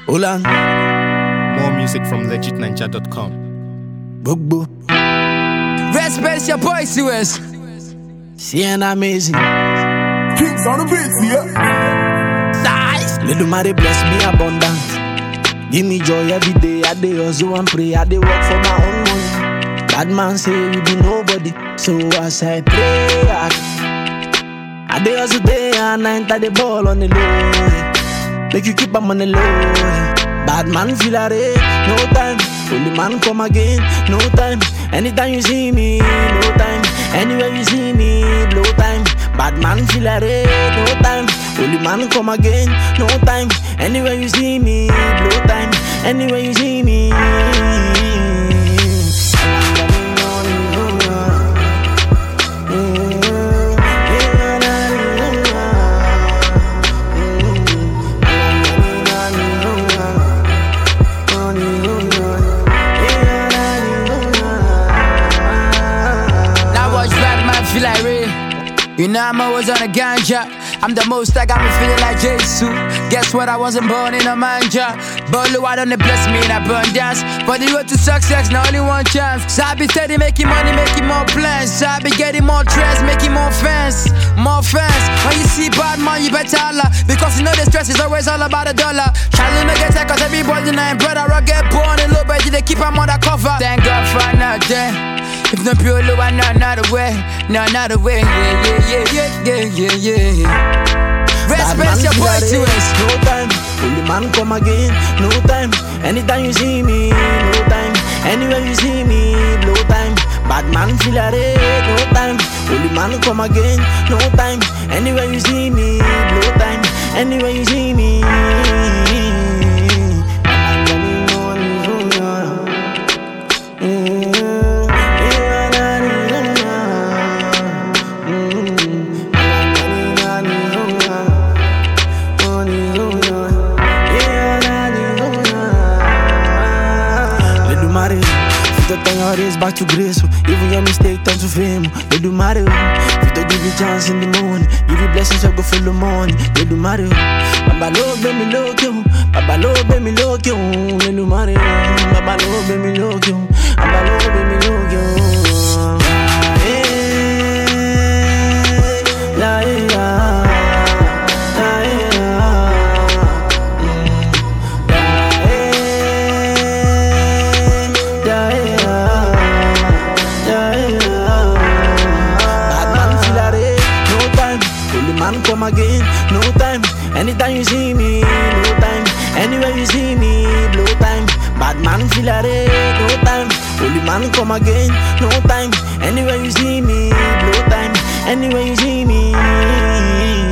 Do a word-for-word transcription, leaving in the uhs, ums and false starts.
Olan. More music from legit ninja dot com. Bugbo. Respect your boy, C S. Seeing amazing. Kings on the beats, yeah. Nice. Little Mary bless me abundant. Give me joy every day. I dey hustle and pray. I dey work for my own money. Bad man say we be nobody, so I say pray hard. I dey hustle day and night. I dey ball on the low. Make you keep am on the low. Bad man feel a ray, no time. Only man come again, no time. Anytime you see me, no time. Anywhere you see me, blow time. Bad man feel a ray, no time. Only man come again, no time. Anywhere you see me, blow time. Anywhere you see me. Feel like Ray. You know I'm always on a ganja. I'm the most, I got me feeling like Jesus. Guess what, I wasn't born in a manja. But Lord don't bless me in abundance. For the road to success, now only one chance. So I be steady making money, making more plans. So I be getting more trends, making more fans. More fans. When you see bad man, you better holla. Because you know the stress is always all about a dollar. Child no get that cause everybody nine brother I get born in low budget, they keep them undercover. Thank God for nothing. If no pure low, I know another way. No another way. Yeah, yeah, yeah, yeah, yeah, yeah, yeah. Respect your boy, C S. No time. Only man come again. No time. Anytime you see me, no time. Anywhere you see me, blow time. Bad man feel a ray, no time. Only man come again. No time. Anywhere you see me, blow time. Anywhere you see me. Race back to grace, even your mistake turn to fame. They do matter. If you give you chance in the morning, give you blessings, I go full of money. They do matter. Baba love me look you, Baba love me look you. They do matter. Baba love me look you, Baba love me look you. La la come again, no time. Anytime you see me, no time. Anywhere you see me, blow time. Bad man feel a ray, no time. Only man come again, no time. Anywhere you see me, blow time. Anywhere you see me.